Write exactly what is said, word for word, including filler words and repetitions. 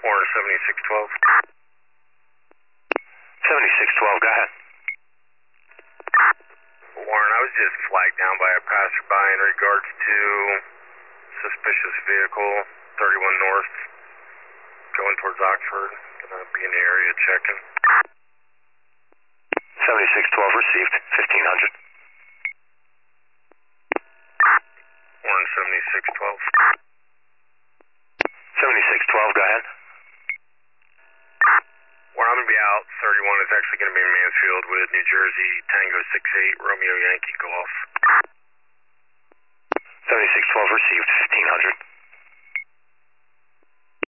Warren seventy-six twelve. seventy-six twelve, go ahead. Warren, I was just flagged down by a passerby in regards to suspicious vehicle, thirty-one North, going towards Oxford. Gonna be in the area checking. seventy-six twelve received, fifteen hundred. Warren seventy-six twelve. seventy-six twelve, go ahead. Warren, I'm gonna be out. thirty-one is actually gonna be in Mansfield with New Jersey, Tango six eight, Romeo Yankee Golf. seventy-six twelve received, fifteen hundred.